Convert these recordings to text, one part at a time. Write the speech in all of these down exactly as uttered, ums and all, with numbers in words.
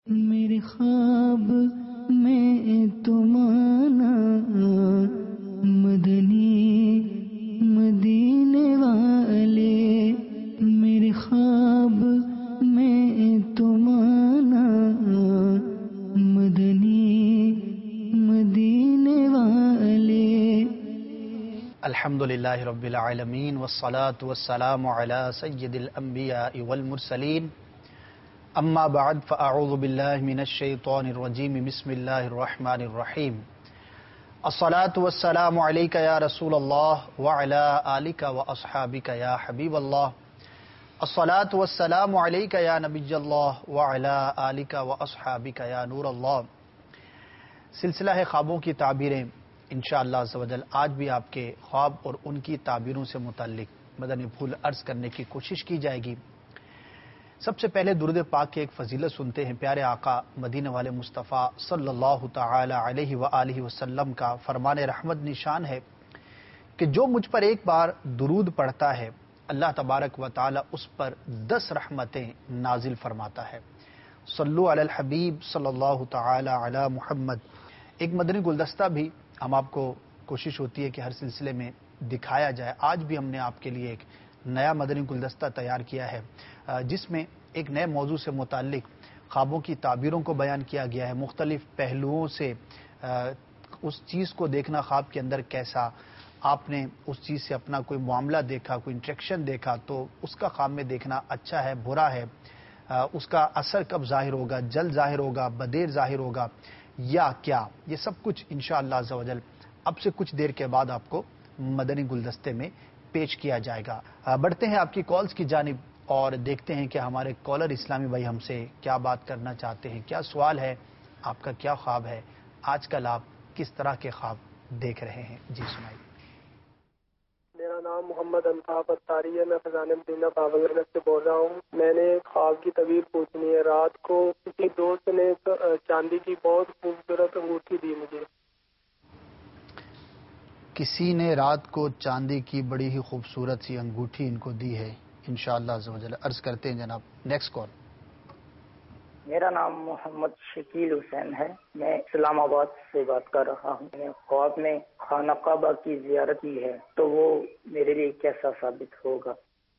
میرے خواب میں تمہارا مدنی مدینے والے، میرے خواب میں تمہارا مدنی مدینے والے۔ الحمدللہ رب العالمین والصلاة والسلام علی سید الانبیاء والمرسلین، اما بعد فاعوذ باللہ من الشیطان الرجیم، بسم اللہ الرحمن الرحیم۔ الصلاة والسلام علیک یا رسول اللہ وعلی آلک واصحابک یا حبیب اللہ، الصلاة والسلام علیک یا نبی اللہ وعلی آلک واصحابک یا نور اللہ۔ سلسلہ ہے خوابوں کی تعبیریں، انشاءاللہ عز و جل آج بھی آپ کے خواب اور ان کی تعبیروں سے متعلق مدنی پھول عرض کرنے کی کوشش کی جائے گی۔ سب سے پہلے درود پاک کی ایک فضیلت سنتے ہیں۔ پیارے آقا مدینہ والے مصطفیٰ صلی اللہ تعالی علیہ وآلہ وسلم کا فرمان رحمت نشان ہے کہ جو مجھ پر ایک بار درود پڑھتا ہے اللہ تبارک و تعالی اس پر دس رحمتیں نازل فرماتا ہے۔ صلو علی الحبیب صلی اللہ تعالی علی محمد۔ ایک مدنی گلدستہ بھی ہم آپ کو کوشش ہوتی ہے کہ ہر سلسلے میں دکھایا جائے۔ آج بھی ہم نے آپ کے لیے ایک نیا مدنی گلدستہ تیار کیا ہے جس میں ایک نئے موضوع سے متعلق خوابوں کی تعبیروں کو بیان کیا گیا ہے، مختلف پہلوؤں سے اس چیز کو دیکھنا، خواب کے اندر کیسا آپ نے اس چیز سے اپنا کوئی معاملہ دیکھا، کوئی انٹریکشن دیکھا تو اس کا خواب میں دیکھنا اچھا ہے برا ہے، اس کا اثر کب ظاہر ہوگا، جلد ظاہر ہوگا، بدیر ظاہر ہوگا یا کیا، یہ سب کچھ انشاءاللہ عز و جل اب سے کچھ دیر کے بعد آپ کو مدنی گلدستے میں پیش کیا جائے گا۔ بڑھتے ہیں آپ کی کالز کی جانب اور دیکھتے ہیں کہ ہمارے کالر اسلامی بھائی ہم سے کیا بات کرنا چاہتے ہیں، کیا سوال ہے، آپ کا کیا خواب ہے، آج کل آپ کس طرح کے خواب دیکھ رہے ہیں، جی سنائیے۔ میرا نام محمد الطاف اتاری ہے، میں فیضان مدینہ بابل نگر سے بول رہا ہوں۔ میں نے خواب کی تعبیر پوچھنی ہے۔ رات کو کسی دوست نے چاندی کی بہت خوبصورت انگوٹھی دی مجھے۔ کسی نے رات کو چاندی کی بڑی ہی خوبصورت سی انگوٹھی ان کو دی ہے، انشاءاللہ عز و جل عرض کرتے ہیں جناب۔ Next call. میرا نام محمد شکیل حسین ہے، میں اسلام آباد سے بات کر رہا ہوں۔ میں نے خواب میں خانہ کعبہ کی زیارت کی ہے تو وہ میرے لیے کیسا ثابت ہوگا؟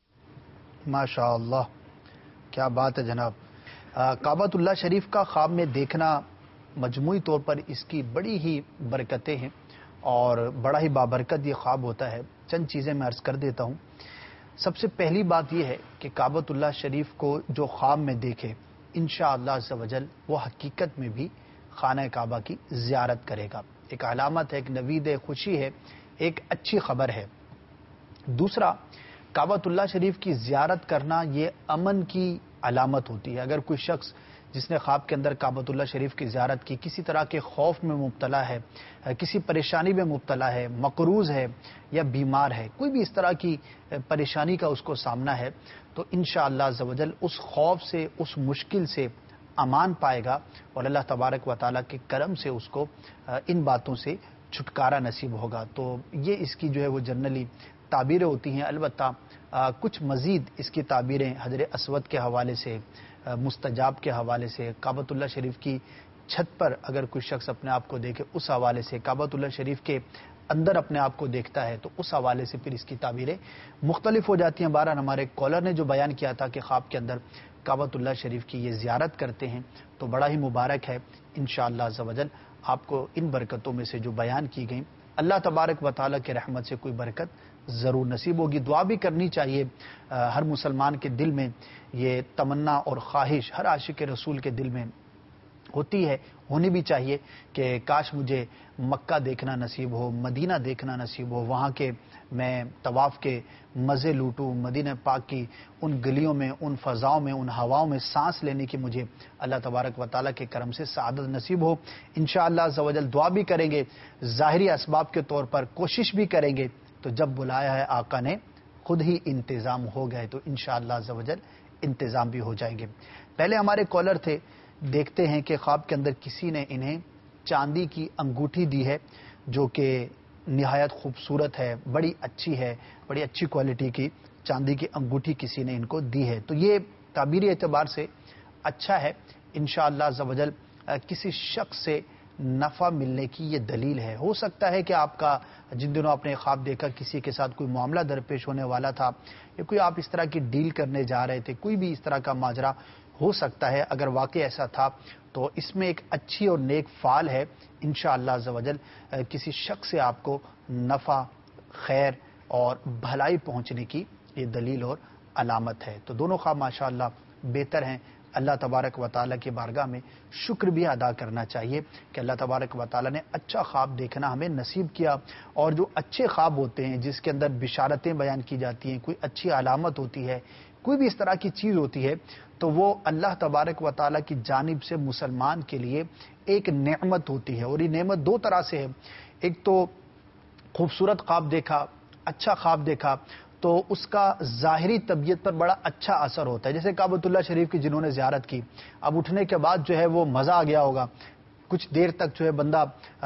ماشاء اللہ، کیا بات ہے جناب۔ کعبۃ اللہ شریف کا خواب میں دیکھنا مجموعی طور پر اس کی بڑی ہی برکتیں ہیں اور بڑا ہی بابرکت یہ خواب ہوتا ہے۔ چند چیزیں میں عرض کر دیتا ہوں۔ سب سے پہلی بات یہ ہے کہ کعبۃ اللہ شریف کو جو خواب میں دیکھے انشاءاللہ عز و جل وہ حقیقت میں بھی خانہ کعبہ کی زیارت کرے گا۔ ایک علامت ہے، ایک نوید خوشی ہے، ایک اچھی خبر ہے۔ دوسرا، کعبۃ اللہ شریف کی زیارت کرنا یہ امن کی علامت ہوتی ہے۔ اگر کوئی شخص جس نے خواب کے اندر کعبۃ اللہ شریف کی زیارت کی کسی طرح کے خوف میں مبتلا ہے، کسی پریشانی میں مبتلا ہے، مقروض ہے یا بیمار ہے، کوئی بھی اس طرح کی پریشانی کا اس کو سامنا ہے تو انشاءاللہ عز و جل اس خوف سے، اس مشکل سے امان پائے گا اور اللہ تبارک و تعالیٰ کے کرم سے اس کو ان باتوں سے چھٹکارا نصیب ہوگا۔ تو یہ اس کی جو ہے وہ جنرلی تعبیریں ہوتی ہیں۔ البتہ کچھ مزید اس کی تعبیریں حجر اسود کے حوالے سے، مستجاب کے حوالے سے، کعبۃ اللہ شریف کی چھت پر اگر کوئی شخص اپنے آپ کو دیکھے اس حوالے سے، کعبۃ اللہ شریف کے اندر اپنے آپ کو دیکھتا ہے تو اس حوالے سے پھر اس کی تعبیریں مختلف ہو جاتی ہیں۔ بہرحال ہمارے کالر نے جو بیان کیا تھا کہ خواب کے اندر کعبۃ اللہ شریف کی یہ زیارت کرتے ہیں تو بڑا ہی مبارک ہے۔ انشاءاللہ عز و جل آپ کو ان برکتوں میں سے جو بیان کی گئیں اللہ تبارک و تعالیٰ کے رحمت سے کوئی برکت ضرور نصیب ہوگی۔ دعا بھی کرنی چاہیے، ہر مسلمان کے دل میں یہ تمنا اور خواہش ہر عاشق رسول کے دل میں ہوتی ہے، ہونی بھی چاہیے کہ کاش مجھے مکہ دیکھنا نصیب ہو، مدینہ دیکھنا نصیب ہو، وہاں کے میں طواف کے مزے لوٹوں، مدینہ پاک کی ان گلیوں میں، ان فضاؤں میں، ان ہواؤں میں سانس لینے کی مجھے اللہ تبارک و تعالیٰ کے کرم سے سعادت نصیب ہو۔ انشاءاللہ عز و جل دعا بھی کریں گے، ظاہری اسباب کے طور پر کوشش بھی کریں گے، تو جب بلایا ہے آقا نے خود ہی انتظام ہو گئے تو انشاءاللہ عز و جل انتظام بھی ہو جائیں گے۔ پہلے ہمارے کالر تھے، دیکھتے ہیں کہ خواب کے اندر کسی نے انہیں چاندی کی انگوٹھی دی ہے جو کہ نہایت خوبصورت ہے، بڑی اچھی ہے، بڑی اچھی کوالٹی کی چاندی کی انگوٹھی کسی نے ان کو دی ہے۔ تو یہ تعبیری اعتبار سے اچھا ہے، انشاءاللہ عز و جل کسی شخص سے نفع ملنے کی یہ دلیل ہے۔ ہو سکتا ہے کہ آپ کا جن دنوں آپ نے خواب دیکھا کسی کے ساتھ کوئی معاملہ درپیش ہونے والا تھا یا کوئی آپ اس طرح کی ڈیل کرنے جا رہے تھے، کوئی بھی اس طرح کا ماجرا ہو سکتا ہے۔ اگر واقع ایسا تھا تو اس میں ایک اچھی اور نیک فعل ہے، انشاءاللہ عز و جل کسی شخص سے آپ کو نفع، خیر اور بھلائی پہنچنے کی یہ دلیل اور علامت ہے۔ تو دونوں خواب ماشاءاللہ بہتر ہیں۔ اللہ تبارک و تعالیٰ کی بارگاہ میں شکر بھی ادا کرنا چاہیے کہ اللہ تبارک و تعالیٰ نے اچھا خواب دیکھنا ہمیں نصیب کیا، اور جو اچھے خواب ہوتے ہیں جس کے اندر بشارتیں بیان کی جاتی ہیں، کوئی اچھی علامت ہوتی ہے، کوئی بھی اس طرح کی چیز ہوتی ہے، تو وہ اللہ تبارک و تعالیٰ کی جانب سے مسلمان کے لیے ایک نعمت ہوتی ہے۔ اور یہ نعمت دو طرح سے ہے، ایک تو خوبصورت خواب دیکھا، اچھا خواب دیکھا تو اس کا ظاہری طبیعت پر بڑا اچھا اثر ہوتا ہے، جیسے کعبۃ اللہ شریف کی جنہوں نے زیارت کی، اب اٹھنے کے بعد جو ہے وہ مزہ آ گیا ہوگا، کچھ دیر تک جو ہے بندہ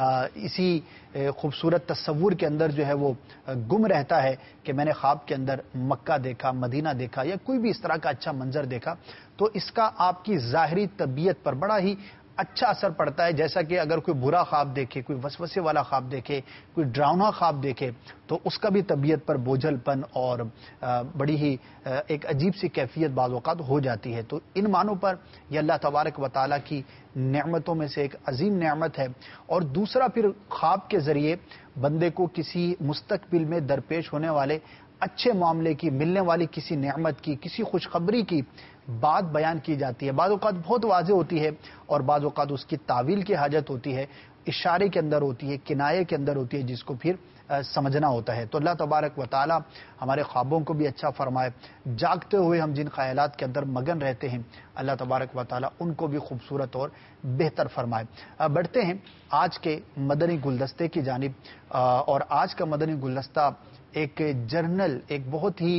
اسی خوبصورت تصور کے اندر جو ہے وہ گم رہتا ہے کہ میں نے خواب کے اندر مکہ دیکھا، مدینہ دیکھا یا کوئی بھی اس طرح کا اچھا منظر دیکھا، تو اس کا آپ کی ظاہری طبیعت پر بڑا ہی اچھا اثر پڑتا ہے۔ جیسا کہ اگر کوئی برا خواب دیکھے، کوئی وسوسے والا خواب دیکھے، کوئی ڈراؤنا خواب دیکھے تو اس کا بھی طبیعت پر بوجھل پن اور بڑی ہی ایک عجیب سی کیفیت بعض اوقات ہو جاتی ہے۔ تو ان معنوں پر یہ اللہ تبارک و تعالیٰ کی نعمتوں میں سے ایک عظیم نعمت ہے۔ اور دوسرا پھر خواب کے ذریعے بندے کو کسی مستقبل میں درپیش ہونے والے اچھے معاملے کی، ملنے والی کسی نعمت کی، کسی خوشخبری کی بات بیان کی جاتی ہے۔ بعض اوقات بہت واضح ہوتی ہے اور بعض اوقات اس کی تعویل کی حاجت ہوتی ہے، اشارے کے اندر ہوتی ہے، کنایے کے اندر ہوتی ہے، جس کو پھر سمجھنا ہوتا ہے۔ تو اللہ تبارک و تعالی ہمارے خوابوں کو بھی اچھا فرمائے، جاگتے ہوئے ہم جن خیالات کے اندر مگن رہتے ہیں اللہ تبارک و تعالی ان کو بھی خوبصورت اور بہتر فرمائے۔ بڑھتے ہیں آج کے مدنی گلدستے کی جانب، اور آج کا مدنی گلدستہ ایک جرنل، ایک بہت ہی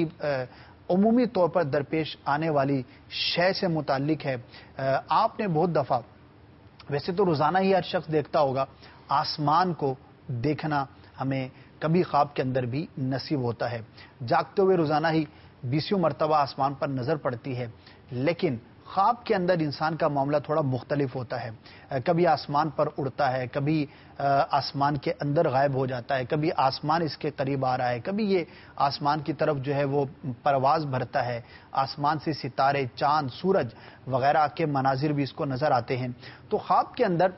عمومی طور پر درپیش آنے والی شے سے متعلق ہے۔ آپ نے بہت دفعہ، ویسے تو روزانہ ہی ہر شخص دیکھتا ہوگا، آسمان کو دیکھنا ہمیں کبھی خواب کے اندر بھی نصیب ہوتا ہے، جاگتے ہوئے روزانہ ہی بیسیوں مرتبہ آسمان پر نظر پڑتی ہے، لیکن خواب کے اندر انسان کا معاملہ تھوڑا مختلف ہوتا ہے۔ کبھی آسمان پر اڑتا ہے، کبھی آسمان کے اندر غائب ہو جاتا ہے، کبھی آسمان اس کے قریب آ رہا ہے، کبھی یہ آسمان کی طرف جو ہے وہ پرواز بھرتا ہے، آسمان سے ستارے، چاند، سورج وغیرہ کے مناظر بھی اس کو نظر آتے ہیں۔ تو خواب کے اندر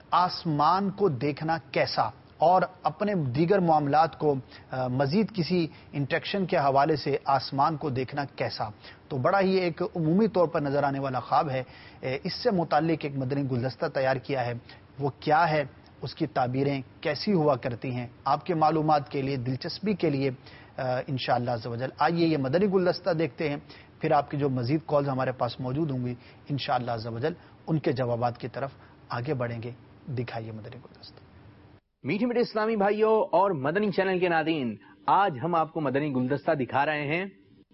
آسمان کو دیکھنا کیسا، اور اپنے دیگر معاملات کو مزید کسی انٹریکشن کے حوالے سے آسمان کو دیکھنا کیسا، تو بڑا ہی ایک عمومی طور پر نظر آنے والا خواب ہے۔ اس سے متعلق ایک مدنی گلدستہ تیار کیا ہے، وہ کیا ہے، اس کی تعبیریں کیسی ہوا کرتی ہیں، آپ کے معلومات کے لیے، دلچسپی کے لیے انشاءاللہ عز و جل آئیے یہ مدنی گلدستہ دیکھتے ہیں، پھر آپ کی جو مزید کالز ہمارے پاس موجود ہوں گی انشاءاللہ عز و جل ان کے جوابات کی طرف آگے بڑھیں گے۔ دکھائیے مدنی گلدستہ۔ میٹھے میٹھے اسلامی بھائیوں اور مدنی چینل کے ناظرین، آج ہم آپ کو مدنی گلدستہ دکھا رہے ہیں۔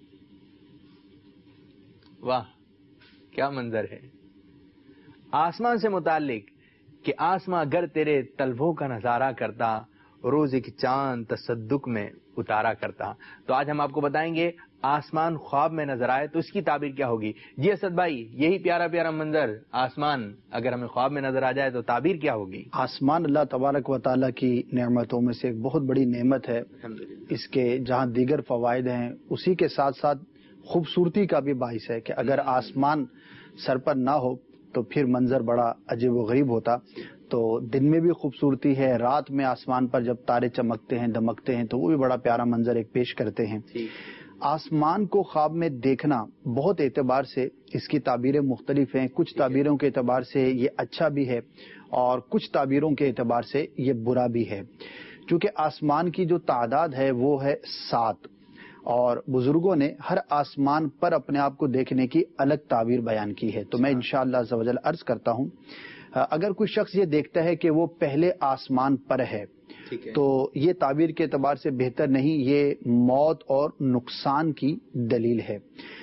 واہ کیا منظر ہے، آسمان سے متعلق کہ آسمان گر تیرے طلبوں کا نظارہ کرتا، روز ایک چاند تصدق میں اتارا کرتا۔ تو آج ہم آپ کو بتائیں گے آسمان خواب میں نظر آئے تو اس کی تعبیر کیا ہوگی۔ جی اسد بھائی، یہی پیارا پیارا منظر آسمان اگر ہمیں خواب میں نظر آ جائے تو تعبیر کیا ہوگی؟ آسمان اللہ تبارک و تعالیٰ کی نعمتوں میں سے ایک بہت بڑی نعمت ہے۔ اس کے جہاں دیگر فوائد ہیں اسی کے ساتھ ساتھ خوبصورتی کا بھی باعث ہے کہ اگر آسمان سر پر نہ ہو تو پھر منظر بڑا عجیب و غریب ہوتا۔ تو دن میں بھی خوبصورتی ہے، رات میں آسمان پر جب تارے چمکتے ہیں، دمکتے ہیں تو وہ بھی بڑا پیارا منظر ایک پیش کرتے ہیں۔ آسمان کو خواب میں دیکھنا بہت اعتبار سے اس کی تعبیریں مختلف ہیں، کچھ تعبیروں کے اعتبار سے یہ اچھا بھی ہے اور کچھ تعبیروں کے اعتبار سے یہ برا بھی ہے، چونکہ آسمان کی جو تعداد ہے وہ ہے سات، اور بزرگوں نے ہر آسمان پر اپنے آپ کو دیکھنے کی الگ تعبیر بیان کی ہے۔ تو میں انشاءاللہ عز و جل عرض کرتا ہوں، اگر کوئی شخص یہ دیکھتا ہے کہ وہ پہلے آسمان پر ہے تو یہ تعبیر کے اعتبار سے بہتر نہیں، یہ موت اور نقصان کی دلیل ہے۔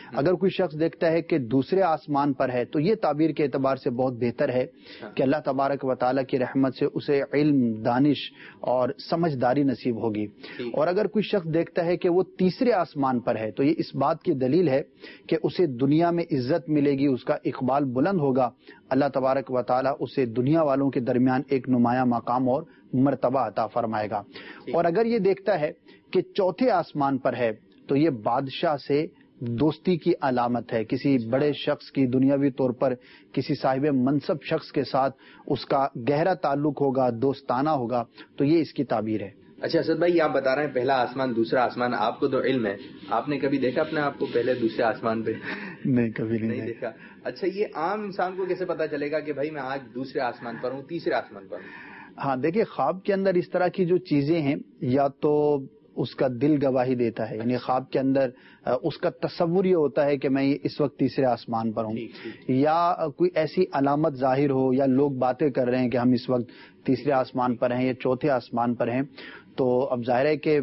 اگر کوئی شخص دیکھتا ہے کہ دوسرے آسمان پر ہے تو یہ تعبیر کے اعتبار سے بہت بہتر ہے کہ اللہ تبارک و تعالیٰ کی رحمت سے اسے علم، دانش اور سمجھداری نصیب ہوگی. اور اگر کوئی شخص دیکھتا ہے کہ وہ تیسرے آسمان پر ہے تو یہ اس بات کی دلیل ہے کہ اسے دنیا میں عزت ملے گی، اس کا اقبال بلند ہوگا، اللہ تبارک و تعالیٰ اسے دنیا والوں کے درمیان ایک نمایاں مقام اور مرتبہ عطا فرمائے گا. اور اگر یہ دیکھتا ہے کہ چوتھے آسمان پر ہے تو یہ بادشاہ سے دوستی کی علامت ہے، کسی بڑے شخص کی دنیاوی طور پر کسی صاحب منصب شخص کے ساتھ اس کا گہرا تعلق ہوگا، دوستانہ ہوگا، تو یہ اس کی تعبیر ہے. اچھا اسد بھائی، آپ بتا رہے ہیں پہلا آسمان دوسرا آسمان، آپ کو تو علم ہے، آپ نے کبھی دیکھا اپنے آپ کو پہلے دوسرے آسمان پہ؟ نہیں، کبھی نہیں, نہیں دیکھا. اچھا یہ عام انسان کو کیسے پتا چلے گا کہ بھائی میں آج دوسرے آسمان پر ہوں، تیسرے آسمان پر ہوں؟ ہاں دیکھیے، خواب کے اندر اس طرح کی جو چیزیں ہیں یا تو اس کا دل گواہی دیتا ہے، یعنی خواب کے اندر اس کا تصور یہ ہوتا ہے کہ میں اس وقت تیسرے آسمان پر ہوں، یا کوئی ایسی علامت ظاہر ہو یا لوگ باتیں کر رہے ہیں کہ ہم اس وقت تیسرے آسمان پر ہیں یا چوتھے آسمان پر ہیں. تو اب ظاہر ہے کہ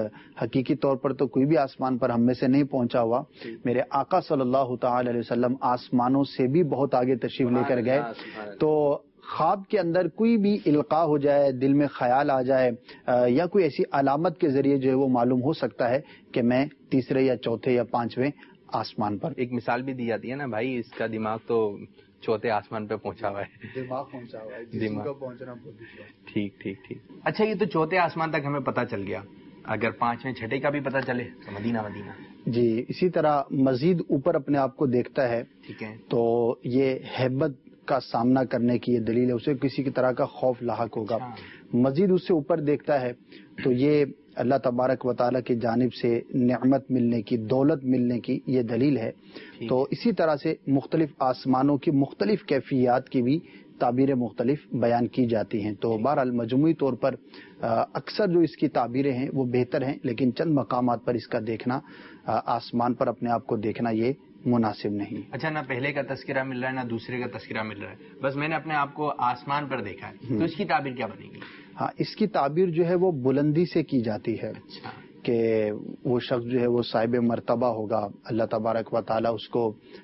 حقیقی طور پر تو کوئی بھی آسمان پر ہم میں سے نہیں پہنچا ہوا. میرے آقا صلی اللہ تعالی علیہ وسلم آسمانوں سے بھی بہت آگے تشریف لے کر گئے. تو خواب کے اندر کوئی بھی القاء ہو جائے، دل میں خیال آ جائے یا کوئی ایسی علامت کے ذریعے جو ہے وہ معلوم ہو سکتا ہے کہ میں تیسرے یا چوتھے یا پانچویں آسمان پر. ایک مثال بھی دی جاتی ہے نا، بھائی اس کا دماغ تو چوتھے آسمان پہ پہنچا ہوا ہے، دماغ پہنچا ہوا ہے، دماغ کا پہنچنا بہت مشکل. ٹھیک ٹھیک ٹھیک. اچھا یہ تو چوتھے آسمان تک ہمیں پتہ چل گیا، اگر پانچویں چھٹے کا بھی پتہ چلے تو مدینہ مدینہ. جی اسی طرح مزید اوپر اپنے آپ کو دیکھتا ہے ٹھیک ہے تو یہ ہیبت کا سامنا کرنے کی یہ دلیل ہے، اسے کسی کی طرح کا خوف لاحق ہوگا. مزید اس سے اوپر دیکھتا ہے تو یہ اللہ تبارک و تعالیٰ کی جانب سے نعمت ملنے کی، دولت ملنے کی یہ دلیل ہے. تو اسی طرح سے مختلف آسمانوں کی مختلف کیفیات کی بھی تعبیریں مختلف بیان کی جاتی ہیں. تو بہرحال مجموعی طور پر اکثر جو اس کی تعبیریں ہیں وہ بہتر ہیں، لیکن چند مقامات پر اس کا دیکھنا، آسمان پر اپنے آپ کو دیکھنا یہ مناسب نہیں. اچھا نہ پہلے کا تذکرہ مل رہا ہے نہ دوسرے کا تذکرہ مل رہا ہے، بس میں نے اپنے آپ کو آسمان پر دیکھا ہے، تو اس کی تعبیر کیا بنے گی؟ ہاں اس کی تعبیر جو ہے وہ بلندی سے کی جاتی ہے. اچھا. کہ وہ شخص جو ہے وہ صاحب مرتبہ ہوگا، اللہ تبارک و تعالیٰ اس کو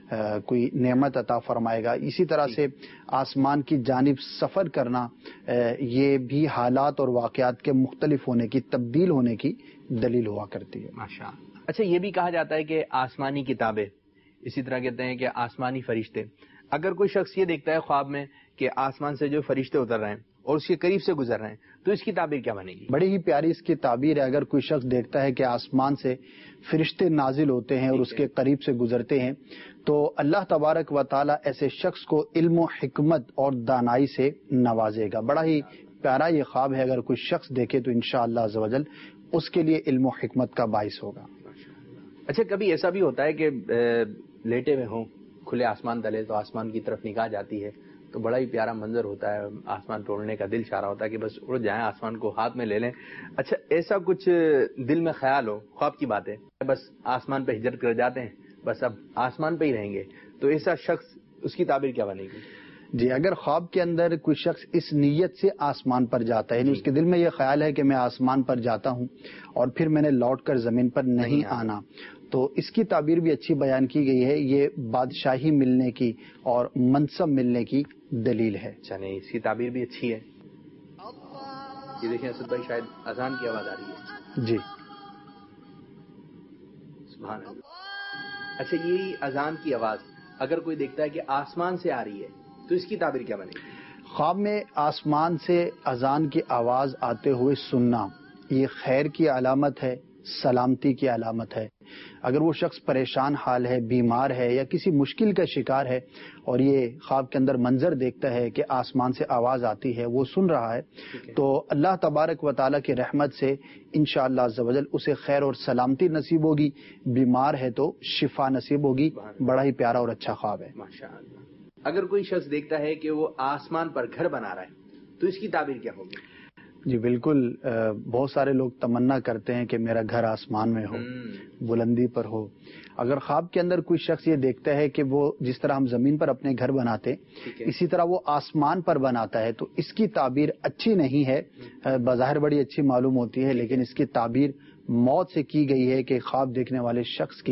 کوئی نعمت عطا فرمائے گا. اسی طرح سے آسمان کی جانب سفر کرنا یہ بھی حالات اور واقعات کے مختلف ہونے کی، تبدیل ہونے کی دلیل ہوا کرتی ہے. ماشاء اللہ. اچھا یہ بھی کہا جاتا ہے کہ آسمانی کتابیں، اسی طرح کہتے ہیں کہ آسمانی فرشتے، اگر کوئی شخص یہ دیکھتا ہے خواب میں کہ آسمان سے جو فرشتے اتر رہے ہیں اور اس کے قریب سے گزر رہے ہیں تو اس کی تعبیر کیا بنے گی؟ بڑی ہی پیاری اس کی تعبیر ہے. اگر کوئی شخص دیکھتا ہے کہ آسمان سے فرشتے نازل ہوتے ہیں اور اس کے قریب سے گزرتے ہیں تو اللہ تبارک و تعالیٰ ایسے شخص کو علم و حکمت اور دانائی سے نوازے گا. بڑا ہی پیارا یہ خواب ہے، اگر کوئی شخص دیکھے تو انشاءاللہ عز و جل اس کے لیے علم و حکمت کا باعث ہوگا. اچھا کبھی ایسا بھی ہوتا ہے کہ لیٹے ہوئے ہوں، کھلے آسمان تلے، تو آسمان کی طرف نگاہ جاتی ہے تو بڑا ہی پیارا منظر ہوتا ہے، آسمان توڑنے کا دل چاہ رہا ہوتا ہے کہ بس اڑ جائیں، آسمان کو ہاتھ میں لے لیں. اچھا ایسا کچھ دل میں خیال ہو، خواب کی بات ہے، بس آسمان پہ ہجرت کر جاتے ہیں، بس اب آسمان پہ ہی رہیں گے، تو ایسا شخص اس کی تعبیر کیا بنے گی؟ جی اگر خواب کے اندر کوئی شخص اس نیت سے آسمان پر جاتا ہے، یعنی اس کے دل میں یہ خیال ہے کہ میں آسمان پر جاتا ہوں اور پھر میں نے لوٹ کر زمین پر نہیں آنا، تو اس کی تعبیر بھی اچھی بیان کی گئی ہے. یہ بادشاہی ملنے کی اور منصب ملنے کی دلیل ہے. اچھا نہیں، اس کی تعبیر بھی اچھی ہے. یہ دیکھیں اسد بھائی، شاید اذان کی آواز آ رہی ہے. جی سبحان اللہ. اچھا یہی اذان کی آواز اگر کوئی دیکھتا ہے کہ آسمان سے آ رہی ہے تو اس کی تعبیر کیا بنے گی؟ خواب میں آسمان سے اذان کی آواز آتے ہوئے سننا یہ خیر کی علامت ہے، سلامتی کی علامت ہے. اگر وہ شخص پریشان حال ہے، بیمار ہے یا کسی مشکل کا شکار ہے اور یہ خواب کے اندر منظر دیکھتا ہے کہ آسمان سے آواز آتی ہے، وہ سن رہا ہے، تو اللہ تبارک و تعالیٰ کی رحمت سے انشاءاللہ عز و جل اسے خیر اور سلامتی نصیب ہوگی. بیمار ہے تو شفا نصیب ہوگی. بڑا ہی پیارا اور اچھا خواب ہے. ماشاءاللہ. اگر کوئی شخص دیکھتا ہے کہ وہ آسمان پر گھر بنا رہا ہے تو اس کی تعبیر کیا ہوگی؟ جی بالکل، بہت سارے لوگ تمنا کرتے ہیں کہ میرا گھر آسمان میں ہو، بلندی پر ہو. اگر خواب کے اندر کوئی شخص یہ دیکھتا ہے کہ وہ جس طرح ہم زمین پر اپنے گھر بناتے اسی طرح وہ آسمان پر بناتا ہے تو اس کی تعبیر اچھی نہیں ہے. بظاہر بڑی اچھی معلوم ہوتی ہے لیکن اس کی تعبیر موت سے کی گئی ہے کہ خواب دیکھنے والے شخص کی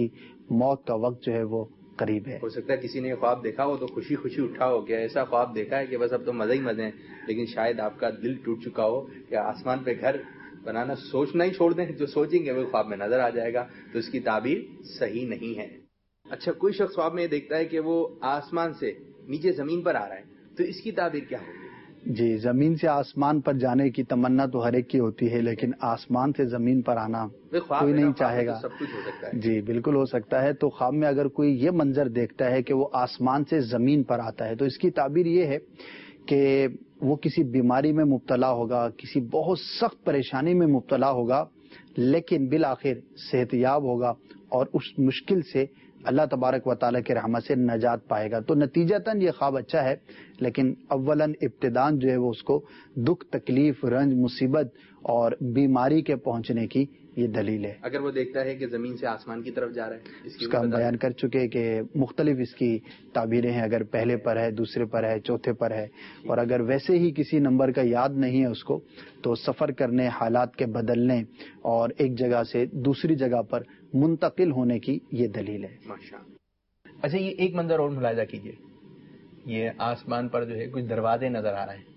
موت کا وقت جو ہے وہ قریب ہے. ہو سکتا ہے کسی نے خواب دیکھا ہو تو خوشی خوشی اٹھا ہو گیا، ایسا خواب دیکھا ہے کہ بس اب تو مزے ہی مزے ہیں، لیکن شاید آپ کا دل ٹوٹ چکا ہو کہ آسمان پہ گھر بنانا سوچنا ہی چھوڑ دیں، جو سوچیں گے وہ خواب میں نظر آ جائے گا، تو اس کی تعبیر صحیح نہیں ہے. اچھا، کوئی شخص خواب میں دیکھتا ہے کہ وہ آسمان سے نیچے زمین پر آ رہا ہے، تو اس کی تعبیر کیا ہوگی؟ جی، زمین سے آسمان پر جانے کی تمنا تو ہر ایک کی ہوتی ہے، لیکن آسمان سے زمین پر آنا کوئی نہیں چاہے گا. سب کچھ ہو سکتا ہے. جی بالکل ہو سکتا ہے. تو خواب میں اگر کوئی یہ منظر دیکھتا ہے کہ وہ آسمان سے زمین پر آتا ہے، تو اس کی تعبیر یہ ہے کہ وہ کسی بیماری میں مبتلا ہوگا، کسی بہت سخت پریشانی میں مبتلا ہوگا، لیکن بالآخر صحت یاب ہوگا اور اس مشکل سے اللہ تبارک و تعالیٰ کے رحمت سے نجات پائے گا. تو نتیجتاً یہ خواب اچھا ہے، لیکن اولاً ابتداً جو ہے وہ اس کو دکھ، تکلیف، رنج، مصیبت اور بیماری کے پہنچنے کی یہ دلیل ہے. اگر وہ دیکھتا ہے کہ زمین سے آسمان کی طرف جا رہا ہے، اس کا ہم بیان کر چکے کہ مختلف اس کی تعبیریں ہیں. اگر پہلے پر ہے، دوسرے پر ہے، چوتھے پر ہے، اور اگر ویسے ہی کسی نمبر کا یاد نہیں ہے اس کو، تو سفر کرنے، حالات کے بدلنے اور ایک جگہ سے دوسری جگہ پر منتقل ہونے کی یہ دلیل ہے. ماشاءاللہ. اچھا، یہ ایک منظر اور ملاحظہ کیجئے، یہ آسمان پر جو ہے کچھ دروازے نظر آ رہے ہیں.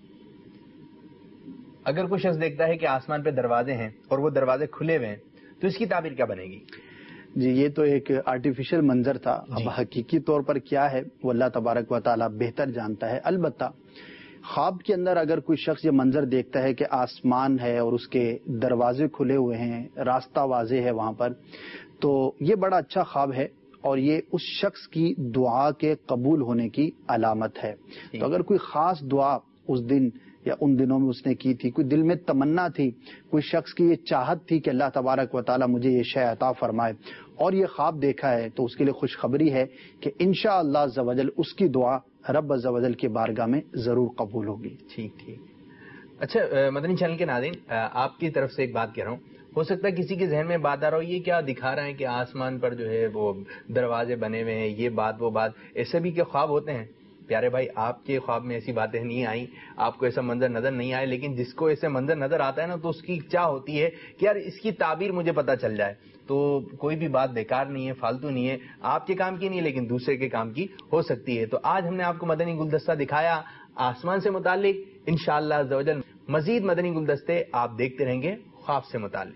اگر کوئی شخص دیکھتا ہے کہ آسمان پہ دروازے ہیں اور وہ دروازے کھلے ہوئے ہیں، تو اس کی تعبیر کیا بنے گی؟ جی، یہ تو ایک آرٹیفیشل منظر تھا. اب حقیقی طور پر کیا ہے وہ اللہ تبارک و تعالیٰ بہتر جانتا ہے. البتہ خواب کے اندر اگر کوئی شخص یہ منظر دیکھتا ہے کہ آسمان ہے اور اس کے دروازے کھلے ہوئے ہیں، راستہ واضح ہے وہاں پر، تو یہ بڑا اچھا خواب ہے اور یہ اس شخص کی دعا کے قبول ہونے کی علامت ہے. تو اگر کوئی خاص دعا اس دن یا ان دنوں میں اس نے کی تھی، کوئی دل میں تمنا تھی، کوئی شخص کی یہ چاہت تھی کہ اللہ تبارک و تعالیٰ مجھے یہ شے عطا فرمائے، اور یہ خواب دیکھا ہے، تو اس کے لیے خوشخبری ہے کہ انشاءاللہ عز و جل اس کی دعا رب عز و جل کی بارگاہ میں ضرور قبول ہوگی. ٹھیک ٹھیک. اچھا، مدنی چینل کے ناظرین، آپ کی طرف سے ایک بات کہہ رہا ہوں. ہو سکتا ہے کسی کے ذہن میں بات آ رہا ہو، یہ کیا دکھا رہے ہیں کہ آسمان پر جو ہے وہ دروازے بنے ہوئے ہیں، یہ بات وہ بات، ایسے بھی کیا خواب ہوتے ہیں؟ پیارے بھائی، آپ کے خواب میں ایسی باتیں نہیں آئیں، آپ کو ایسا منظر نظر نہیں آئے، لیکن جس کو ایسے منظر نظر آتا ہے نا، تو اس کی چاہ ہوتی ہے کہ یار اس کی تعبیر مجھے پتہ چل جائے. تو کوئی بھی بات بیکار نہیں ہے، فالتو نہیں ہے، آپ کے کام کی نہیں ہے لیکن دوسرے کے کام کی ہو سکتی ہے. تو آج ہم نے آپ کو مدنی گلدستہ دکھایا آسمان سے متعلق. انشاءاللہ عز و جل مزید مدنی گلدستے آپ دیکھتے رہیں گے خواب سے متعلق.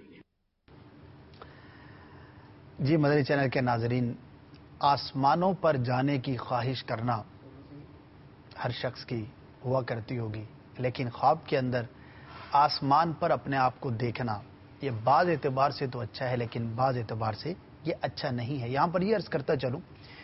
جی مدنی چینل کے ناظرین، آسمانوں پر جانے کی خواہش کرنا ہر شخص کی ہوا کرتی ہوگی، لیکن خواب کے اندر آسمان پر اپنے آپ کو دیکھنا یہ بعض اعتبار سے تو اچھا ہے، لیکن بعض اعتبار سے یہ اچھا نہیں ہے. یہاں پر یہ عرض کرتا چلوں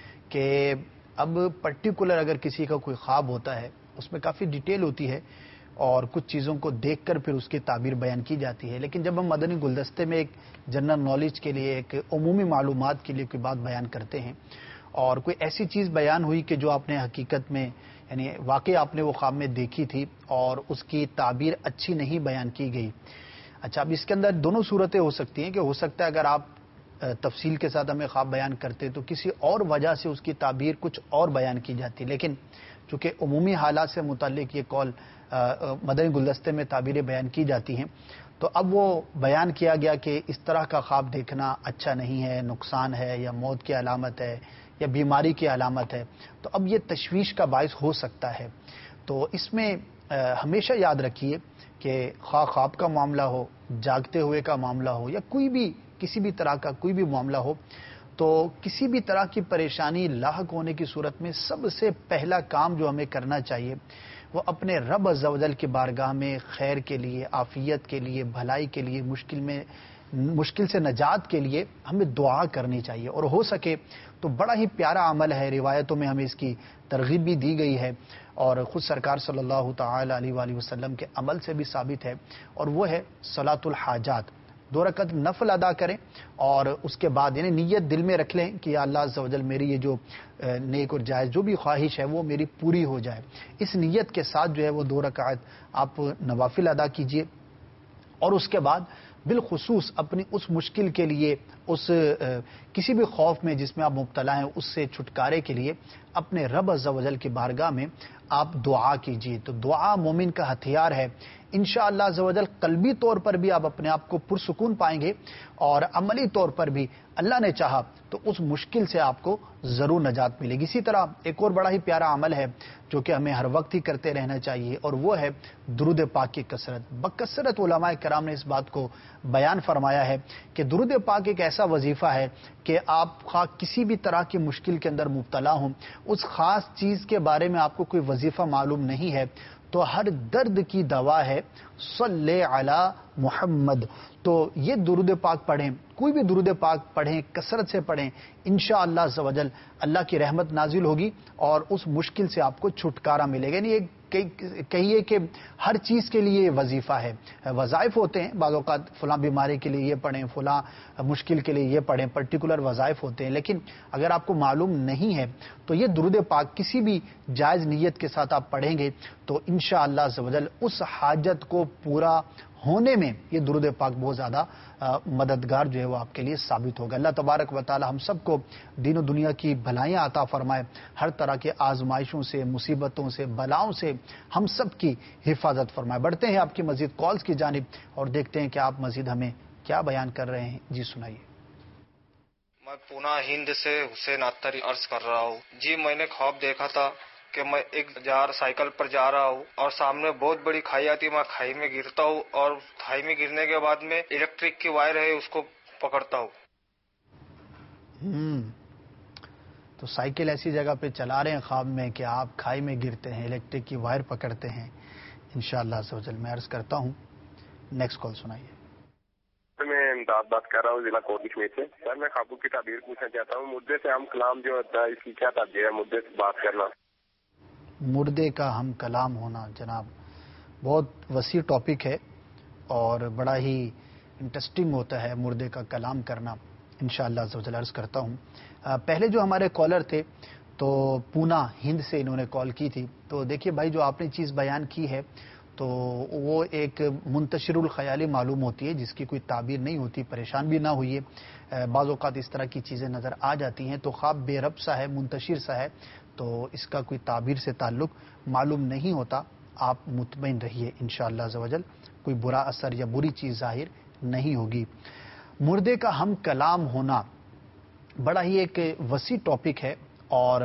کہ اب پرٹیکولر اگر کسی کا کوئی خواب ہوتا ہے، اس میں کافی ڈیٹیل ہوتی ہے اور کچھ چیزوں کو دیکھ کر پھر اس کی تعبیر بیان کی جاتی ہے. لیکن جب ہم مدنی گلدستے میں ایک جنرل نالج کے لیے، ایک عمومی معلومات کے لیے کوئی بات بیان کرتے ہیں اور کوئی ایسی چیز بیان ہوئی کہ جو آپ نے حقیقت میں یعنی واقعی آپ نے وہ خواب میں دیکھی تھی اور اس کی تعبیر اچھی نہیں بیان کی گئی. اچھا، اب اس کے اندر دونوں صورتیں ہو سکتی ہیں کہ ہو سکتا ہے اگر آپ تفصیل کے ساتھ ہمیں خواب بیان کرتے تو کسی اور وجہ سے اس کی تعبیر کچھ اور بیان کی جاتی، لیکن چونکہ عمومی حالات سے متعلق یہ کال مدنی گلدستے میں تعبیریں بیان کی جاتی ہیں، تو اب وہ بیان کیا گیا کہ اس طرح کا خواب دیکھنا اچھا نہیں ہے، نقصان ہے یا موت کی علامت ہے یا بیماری کی علامت ہے. تو اب یہ تشویش کا باعث ہو سکتا ہے. تو اس میں ہمیشہ یاد رکھیے کہ خواہ خواب کا معاملہ ہو، جاگتے ہوئے کا معاملہ ہو یا کوئی بھی کسی بھی طرح کا کوئی بھی معاملہ ہو، تو کسی بھی طرح کی پریشانی لاحق ہونے کی صورت میں سب سے پہلا کام جو ہمیں کرنا چاہیے وہ اپنے رب عز و جل کی بارگاہ میں خیر کے لیے، عافیت کے لیے، بھلائی کے لیے، مشکل میں مشکل سے نجات کے لیے ہمیں دعا کرنی چاہیے. اور ہو سکے تو بڑا ہی پیارا عمل ہے، روایتوں میں ہمیں اس کی ترغیب بھی دی گئی ہے اور خود سرکار صلی اللہ تعالی علیہ وآلہ وسلم کے عمل سے بھی ثابت ہے، اور وہ ہے صلاۃ الحاجات. دو رکعت نفل ادا کریں اور اس کے بعد یعنی نیت دل میں رکھ لیں کہ یا اللہ عز و جل میری یہ جو نیک اور جائز جو بھی خواہش ہے وہ میری پوری ہو جائے. اس نیت کے ساتھ جو ہے وہ دو رکعت آپ نوافل ادا کیجئے، اور اس کے بعد بالخصوص اپنی اس مشکل کے لیے، اس کسی بھی خوف میں جس میں آپ مبتلا ہیں اس سے چھٹکارے کے لیے اپنے رب عز و جل کی بارگاہ میں آپ دعا کیجیے. تو دعا مومن کا ہتھیار ہے. انشاءاللہ عز و جل قلبی طور پر بھی آپ اپنے آپ کو پرسکون پائیں گے اور عملی طور پر بھی اللہ نے چاہا تو اس مشکل سے آپ کو ضرور نجات ملے گی. اسی طرح ایک اور بڑا ہی پیارا عمل ہے جو کہ ہمیں ہر وقت ہی کرتے رہنا چاہیے, اور وہ ہے درود پاک کی کثرت. بکثرت علماء کرام نے اس بات کو بیان فرمایا ہے کہ درود پاک ایک ایسا وظیفہ ہے کہ آپ خواہ کسی بھی طرح کی مشکل کے اندر مبتلا ہوں, اس خاص چیز کے بارے میں آپ کو کوئی وظیفہ معلوم نہیں ہے, تو ہر درد کی دوا ہے صلی علی محمد. تو یہ درود پاک پڑھیں, کوئی بھی درود پاک پڑھیں, کثرت سے پڑھیں, انشاءاللہ عز و جل اللہ کی رحمت نازل ہوگی اور اس مشکل سے آپ کو چھٹکارا ملے گا. یعنی یہ کہیے کہ ہر چیز کے لیے یہ وظیفہ ہے. وظائف ہوتے ہیں, بعض اوقات فلاں بیماری کے لیے یہ پڑھیں, فلاں مشکل کے لیے یہ پڑھیں, پرٹیکولر وظائف ہوتے ہیں, لیکن اگر آپ کو معلوم نہیں ہے تو یہ درود پاک کسی بھی جائز نیت کے ساتھ آپ پڑھیں گے تو انشاءاللہ عز و جل اس حاجت کو پورا ہونے میں یہ درود پاک بہت زیادہ مددگار جو ہے وہ آپ کے لیے ثابت ہوگا. اللہ تبارک و تعالی ہم سب کو دین و دنیا کی بھلائیاں عطا فرمائے, ہر طرح کے آزمائشوں سے, مصیبتوں سے, بلاؤں سے ہم سب کی حفاظت فرمائے. بڑھتے ہیں آپ کی مزید کالز کی جانب اور دیکھتے ہیں کہ آپ مزید ہمیں کیا بیان کر رہے ہیں. جی سنائیے. میں پونا ہند سے حسین اختر عرض کر رہا ہوں. جی میں نے خواب دیکھا تھا کہ میں ایک جار سائیکل پر جا رہا ہوں اور سامنے بہت بڑی کھائی آتی ہے, میں کھائی میں گرتا ہوں اور کھائی میں گرنے کے بعد میں الیکٹرک کی وائر ہے اس کو پکڑتا ہوں. ہم تو سائیکل ایسی جگہ پہ چلا رہے ہیں خواب میں کہ آپ کھائی میں گرتے ہیں, الیکٹرک کی وائر پکڑتے ہیں. انشاءاللہ عز و جل میں عرض کرتا ہوں. نیکسٹ کال سنائیے. میں امداد بات کر رہا ہوں ضلع کوٹ کشمیر سے. سر میں خوابوں کی تعبیر پوچھنا چاہتا ہوں. مردے سے ہم کلام جو ہوتا ہے اس کی کیا تعبیر ہے, مردے سے بات کرنا؟ مردے کا ہم کلام ہونا جناب بہت وسیع ٹاپک ہے اور بڑا ہی انٹرسٹنگ ہوتا ہے مردے کا کلام کرنا. انشاءاللہ عز و جل عرض کرتا ہوں. پہلے جو ہمارے کالر تھے تو پونا ہند سے انہوں نے کال کی تھی. تو دیکھیے بھائی, جو آپ نے چیز بیان کی ہے تو وہ ایک منتشر الخیالی معلوم ہوتی ہے جس کی کوئی تعبیر نہیں ہوتی. پریشان بھی نہ ہوئیے, بعض اوقات اس طرح کی چیزیں نظر آ جاتی ہیں تو خواب بے رب سا ہے, منتشر سا ہے, تو اس کا کوئی تعبیر سے تعلق معلوم نہیں ہوتا. آپ مطمئن رہیے انشاءاللہ عز و جل کوئی برا اثر یا بری چیز ظاہر نہیں ہوگی. مردے کا ہم کلام ہونا بڑا ہی ایک وسیع ٹاپک ہے اور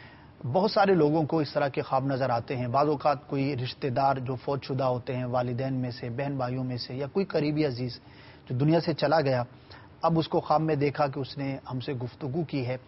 بہت سارے لوگوں کو اس طرح کے خواب نظر آتے ہیں. بعض اوقات کوئی رشتہ دار جو فوت شدہ ہوتے ہیں, والدین میں سے, بہن بھائیوں میں سے, یا کوئی قریبی عزیز جو دنیا سے چلا گیا, اب اس کو خواب میں دیکھا کہ اس نے ہم سے گفتگو کی ہے,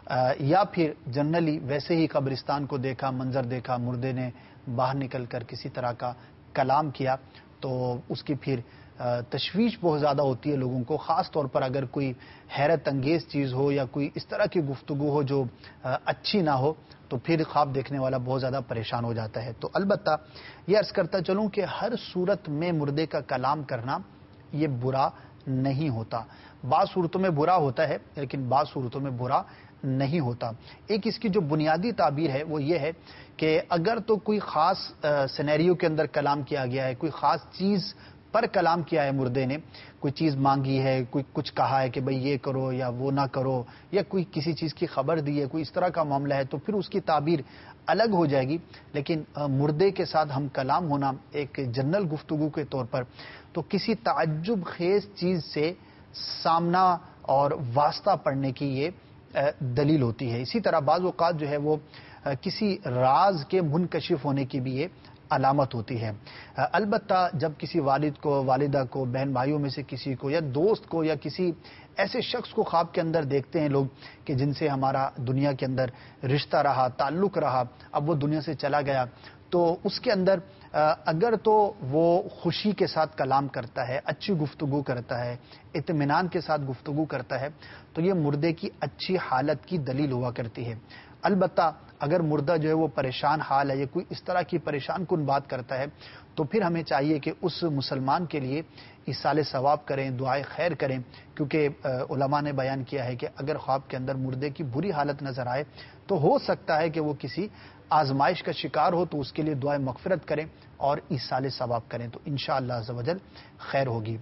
یا پھر جنرلی ویسے ہی قبرستان کو دیکھا, منظر دیکھا, مردے نے باہر نکل کر کسی طرح کا کلام کیا, تو اس کی پھر تشویش بہت زیادہ ہوتی ہے لوگوں کو, خاص طور پر اگر کوئی حیرت انگیز چیز ہو یا کوئی اس طرح کی گفتگو ہو جو اچھی نہ ہو, تو پھر خواب دیکھنے والا بہت زیادہ پریشان ہو جاتا ہے. تو البتہ یہ عرض کرتا چلوں کہ ہر صورت میں مردے کا کلام کرنا یہ برا نہیں ہوتا. بعض صورتوں میں برا ہوتا ہے لیکن بعض صورتوں میں برا نہیں ہوتا. ایک اس کی جو بنیادی تعبیر ہے وہ یہ ہے کہ اگر تو کوئی خاص سینیریو کے اندر کلام کیا گیا ہے, کوئی خاص چیز پر کلام کیا ہے مردے نے, کوئی چیز مانگی ہے, کوئی کچھ کہا ہے کہ بھئی یہ کرو یا وہ نہ کرو, یا کوئی کسی چیز کی خبر دی ہے, کوئی اس طرح کا معاملہ ہے, تو پھر اس کی تعبیر الگ ہو جائے گی. لیکن مردے کے ساتھ ہم کلام ہونا ایک جنرل گفتگو کے طور پر تو کسی تعجب خیز چیز سے سامنا اور واسطہ پڑھنے کی یہ دلیل ہوتی ہے. اسی طرح بعض اوقات جو ہے وہ کسی راز کے منکشف ہونے کی بھی یہ علامت ہوتی ہے. البتہ جب کسی والد کو, والدہ کو, بہن بھائیوں میں سے کسی کو, یا دوست کو, یا کسی ایسے شخص کو خواب کے اندر دیکھتے ہیں لوگ کہ جن سے ہمارا دنیا کے اندر رشتہ رہا, تعلق رہا, اب وہ دنیا سے چلا گیا, تو اس کے اندر اگر تو وہ خوشی کے ساتھ کلام کرتا ہے, اچھی گفتگو کرتا ہے, اطمینان کے ساتھ گفتگو کرتا ہے, تو یہ مردے کی اچھی حالت کی دلیل ہوا کرتی ہے. البتہ اگر مردہ جو ہے وہ پریشان حال ہے یا کوئی اس طرح کی پریشان کن بات کرتا ہے, تو پھر ہمیں چاہیے کہ اس مسلمان کے لیے ایصال ثواب کریں, دعائے خیر کریں, کیونکہ علماء نے بیان کیا ہے کہ اگر خواب کے اندر مردے کی بری حالت نظر آئے تو ہو سکتا ہے کہ وہ کسی آزمائش کا شکار ہو, تو اس کے لیے دعائے مغفرت کریں اور ایصال ثواب کریں, تو انشاءاللہ عز و جل خیر ہوگی.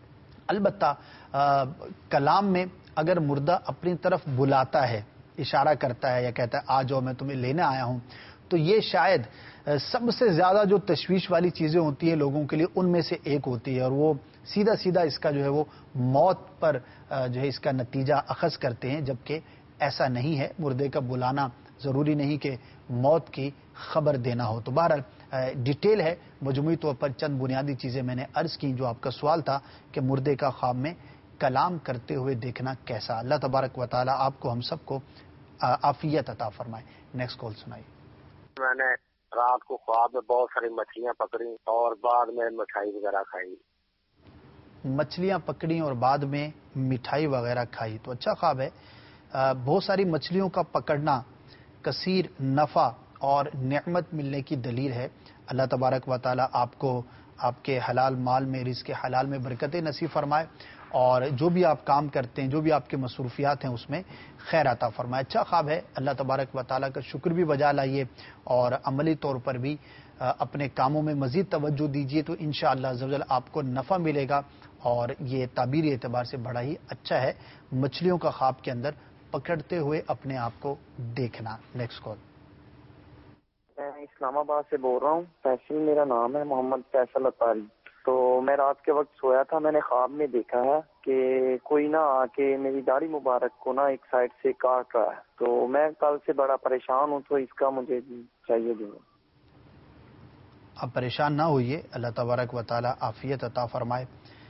البتہ کلام میں اگر مردہ اپنی طرف بلاتا ہے, اشارہ کرتا ہے یا کہتا ہے آ جاؤ میں تمہیں لینے آیا ہوں, تو یہ شاید سب سے زیادہ جو تشویش والی چیزیں ہوتی ہیں لوگوں کے لیے ان میں سے ایک ہوتی ہے، اور وہ سیدھا سیدھا اس کا جو ہے وہ موت پر جو ہے اس کا نتیجہ اخذ کرتے ہیں، جبکہ ایسا نہیں ہے۔ مردے کا بلانا ضروری نہیں کہ موت کی خبر دینا ہو۔ تو بہرحال ڈیٹیل ہے، مجموعی طور پر چند بنیادی چیزیں میں نے عرض کی۔ جو آپ کا سوال تھا کہ مردے کا خواب میں کلام کرتے ہوئے دیکھنا کیسا، اللہ تبارک و تعالی آپ کو ہم سب کو عافیت عطا فرمائے۔ نیکسٹ کال سنائیے۔ میں نے رات کو خواب میں بہت ساری مچھلیاں پکڑی اور بعد میں مٹھائی وغیرہ کھائی۔ مچھلیاں پکڑی اور بعد میں مٹھائی وغیرہ کھائی، تو اچھا خواب ہے۔ بہت ساری مچھلیوں کا پکڑنا کثیر نفع اور نعمت ملنے کی دلیل ہے۔ اللہ تبارک و تعالی آپ کو آپ کے حلال مال میں، رزق حلال میں برکتیں نصیب فرمائے، اور جو بھی آپ کام کرتے ہیں، جو بھی آپ کے مصروفیات ہیں، اس میں خیر عطا فرمائے۔ اچھا خواب ہے، اللہ تبارک و تعالیٰ کا شکر بھی بجا لائیے اور عملی طور پر بھی اپنے کاموں میں مزید توجہ دیجیے، تو انشاءاللہ عز و جل آپ کو نفع ملے گا، اور یہ تعبیری اعتبار سے بڑا ہی اچھا ہے مچھلیوں کا خواب کے اندر پکڑتے ہوئے اپنے آپ کو دیکھنا۔ Next call. میں اسلام آباد سے بول رہا ہوں، فیصل میرا نام ہے، محمد فیصل اطاری۔ تو میں رات کے وقت سویا تھا، میں نے خواب میں دیکھا ہے کہ کوئی نہ آ کے میری داڑھی مبارک کو نا ایک سائڈ سے کاٹ رہا ہے، تو میں کل سے بڑا پریشان ہوں، تو اس کا مجھے چاہیے جو۔ آپ پریشان نہ ہوئیے، اللہ تبارک و تعالی عافیت عطا فرمائے۔